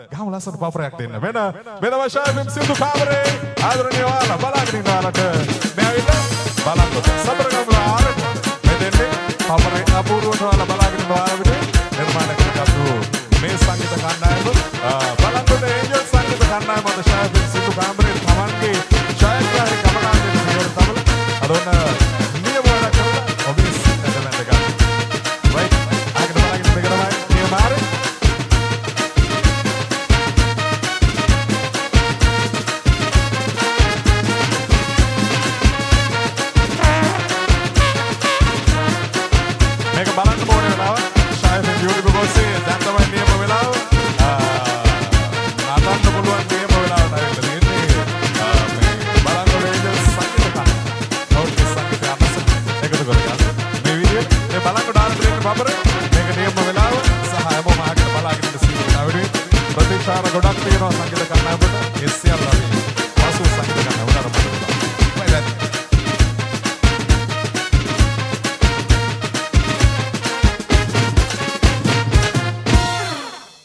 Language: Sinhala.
ගහම ලස්සන පපරයක් දෙන්න. වෙන වශයෙන් සින්දු කාමරේ ආදරණීය ඔයාලා බලාගෙන ඉන්න ඔයාලට මේ ඇවිල්ලා බලන්න. සතරගම ආරට මෙතෙන්දී පපරේ අපූර්වට ඔයාලා බලාගෙන ඉන්න ඔයාලට නිර්මාණය කරගත්තු මේ සංගීත කණ්ඩායම බලන්න ඒන්ජල් සංගීත කණ්ඩායම අද ශායෆින් සින්දු කාමරේ තමන්ගේ ඡායාග්‍රාහක කමනාන්දේ සියර තමයි අදොන්න නියම වැඩ කරලා ඔබේ සින්දු බැඳ ගන්න. right ආගෙන බලාගෙන මේක තමයි නියම ආරේ ගොඩක් තියෙනවා සංගීත කණ්ඩායමකට එස්.එල්.